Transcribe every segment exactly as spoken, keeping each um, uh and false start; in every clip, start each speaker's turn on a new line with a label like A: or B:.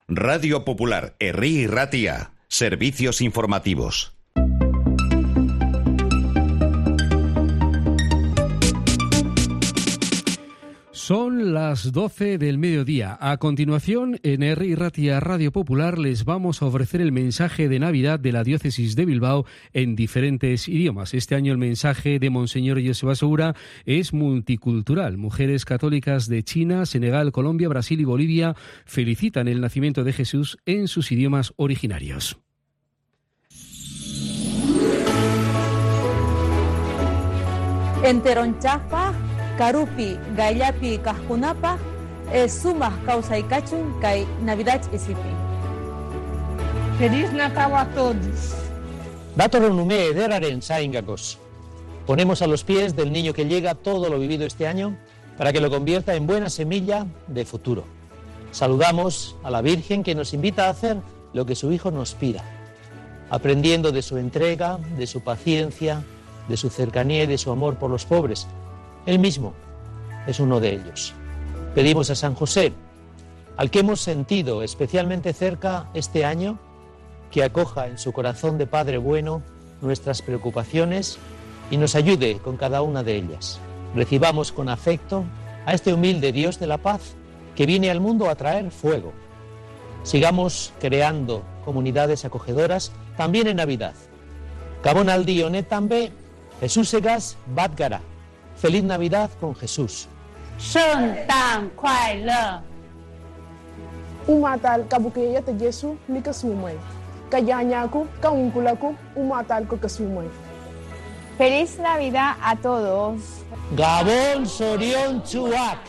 A: Radio Popular, Herri y Ratia. Servicios informativos.
B: Son las doce del mediodía. A continuación, en Herri y Ratia Radio Popular les vamos a ofrecer el mensaje de Navidad de la Diócesis de Bilbao en diferentes idiomas. Este año el mensaje de Monseñor Joseba Segura es multicultural. Mujeres católicas de China, Senegal, Colombia, Brasil y Bolivia felicitan el nacimiento de Jesús en sus idiomas originarios.
C: Enteronchapa Karupi, Gaillapi, Kajkunapa, Sumah Kausaikachun, Kai Navidad Isipi.
D: Feliz Natal a todos.
E: Datoronumé Ederaren Saingakos. Ponemos a los pies del niño que llega todo lo vivido este año para que lo convierta en buena semilla de futuro. Saludamos a la Virgen que nos invita a hacer lo que su Hijo nos pida, aprendiendo de su entrega, de su paciencia, de su cercanía y de su amor por los pobres. Él mismo es uno de ellos. Pedimos a San José, al que hemos sentido especialmente cerca este año, que acoja en su corazón de Padre bueno nuestras preocupaciones y nos ayude con cada una de ellas. Recibamos con afecto a este humilde Dios de la paz que viene al mundo a traer fuego. Sigamos creando comunidades acogedoras también en Navidad. Gabon aldi honetan be, Jesusegas bat gara. Feliz Navidad con Jesús.
D: Shontan Kuaile.
F: Umatal kabukeya te Yesu likasumay. Kayanyaku kaunkulaku umatal kokasumay.
G: Feliz Navidad a todos.
E: Gabon Sorion Chuak.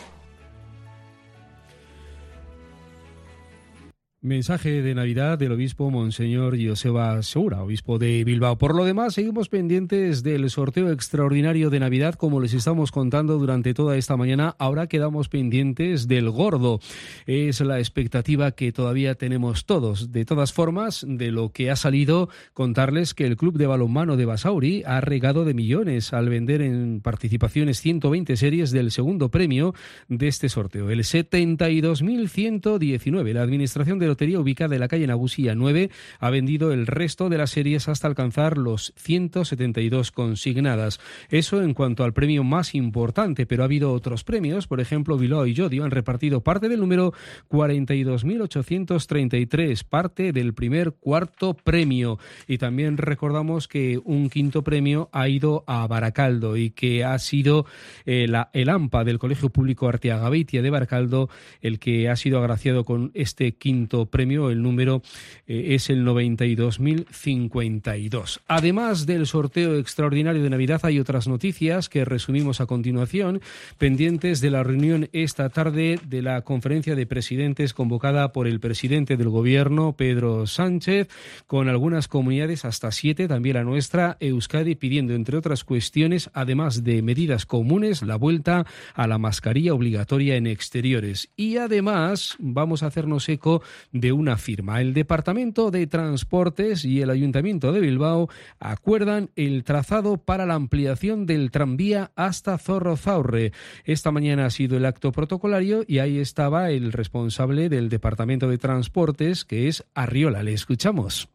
B: Mensaje de Navidad del obispo Monseñor Joseba Segura, obispo de Bilbao. Por lo demás, seguimos pendientes del sorteo extraordinario de Navidad, como les estamos contando durante toda esta mañana. Ahora quedamos pendientes del gordo. Es la expectativa que todavía tenemos todos. De todas formas, de lo que ha salido, contarles que el Club de Balonmano de Basauri ha regado de millones al vender en participaciones ciento veinte series del segundo premio de este sorteo, el setenta y dos mil ciento diecinueve. La Administración de Lotería, ubicada en la calle Nagusía nueve, ha vendido el resto de las series hasta alcanzar los ciento setenta y dos consignadas. Eso en cuanto al premio más importante, pero ha habido otros premios. Por ejemplo, Bilbao y Llodio han repartido parte del número cuarenta y dos mil ochocientos treinta y tres, parte del primer cuarto premio. Y también recordamos que un quinto premio ha ido a Baracaldo y que ha sido eh, la, el AMPA del Colegio Público Arteagabeitia de Baracaldo el que ha sido agraciado con este quinto premio. El número eh, es el noventa y dos mil cincuenta y dos. Además del sorteo extraordinario de Navidad, hay otras noticias que resumimos a continuación, pendientes de la reunión esta tarde de la conferencia de presidentes convocada por el presidente del gobierno, Pedro Sánchez, con algunas comunidades, hasta siete, también la nuestra, Euskadi, pidiendo, entre otras cuestiones, además de medidas comunes, la vuelta a la mascarilla obligatoria en exteriores. Y además vamos a hacernos eco de una firma. El Departamento de Transportes y el Ayuntamiento de Bilbao acuerdan el trazado para la ampliación del tranvía hasta Zorrozaurre. Esta mañana ha sido el acto protocolario y ahí estaba el responsable del Departamento de Transportes, que es Arriola. Le escuchamos.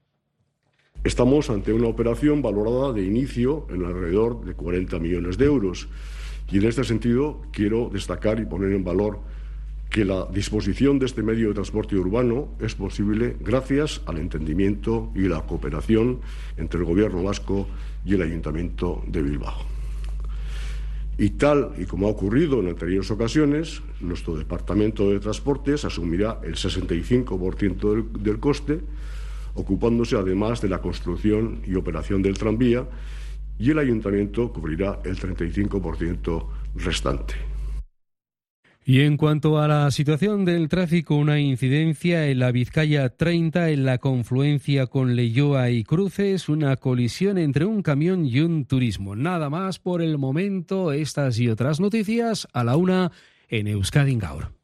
H: Estamos ante una operación valorada de inicio en alrededor de cuarenta millones de euros. Y en este sentido quiero destacar y poner en valor que la disposición de este medio de transporte urbano es posible gracias al entendimiento y la cooperación entre el Gobierno vasco y el Ayuntamiento de Bilbao. Y tal y como ha ocurrido en anteriores ocasiones, nuestro Departamento de Transportes asumirá el sesenta y cinco por ciento del, del coste, ocupándose además de la construcción y operación del tranvía, y el Ayuntamiento cubrirá el treinta y cinco por ciento restante.
B: Y en cuanto a la situación del tráfico, una incidencia en la Vizcaya treinta en la confluencia con Leioa y Cruces, una colisión entre un camión y un turismo. Nada más por el momento, estas y otras noticias a la una en Euskadi Gaur.